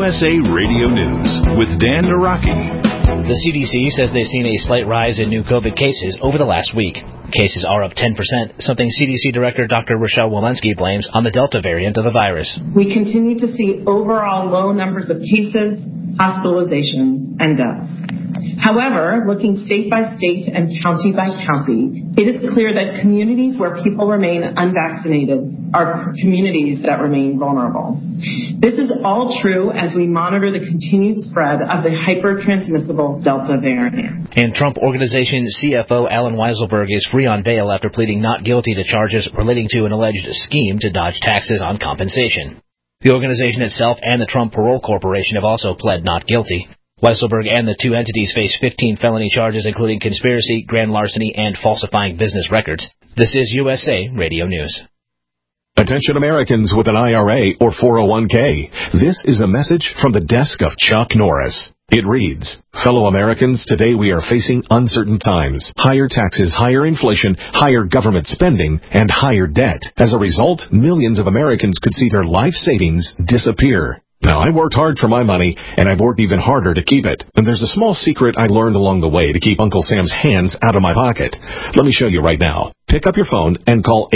USA Radio News with Dan Naraki. The CDC says they've seen a slight rise in new COVID cases over the last week. Cases are up 10%, something CDC Director Dr. Rochelle Walensky blames on the Delta variant of the virus. We continue to see overall low numbers of cases, hospitalizations, and deaths. However, looking state by state and county by county, it is clear that communities where people remain unvaccinated are communities that remain vulnerable. This is all true as we monitor the continued spread of the hyper-transmissible Delta variant. And Trump Organization CFO Alan Weiselberg is free on bail after pleading not guilty to charges relating to an alleged scheme to dodge taxes on compensation. The organization itself and the Trump Parole Corporation have also pled not guilty. Weiselberg and the two entities face 15 felony charges, including conspiracy, grand larceny, and falsifying business records. This is USA Radio News. Attention Americans with an IRA or 401k. This is a message from the desk of Chuck Norris. It reads, fellow Americans, today we are facing uncertain times. Higher taxes, higher inflation, higher government spending, and higher debt. As a result, millions of Americans could see their life savings disappear. Now, I worked hard for my money, and I've worked even harder to keep it. And there's a small secret I learned along the way to keep Uncle Sam's hands out of my pocket. Let me show you right now. Pick up your phone and call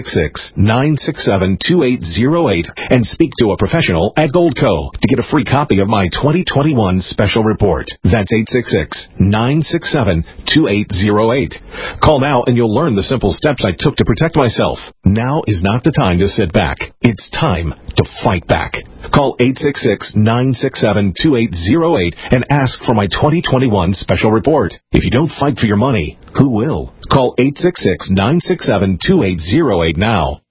866-967-2808 and speak to a professional at Goldco to get a free copy of my 2021 special report. That's 866-967-2808. Call now and you'll learn the simple steps I took to protect myself. Now is not the time to sit back. It's time to fight back. Call 866-967-2808 and ask for my 2021 special report. If you don't fight for your money, who will? Call 866-967-2808 now.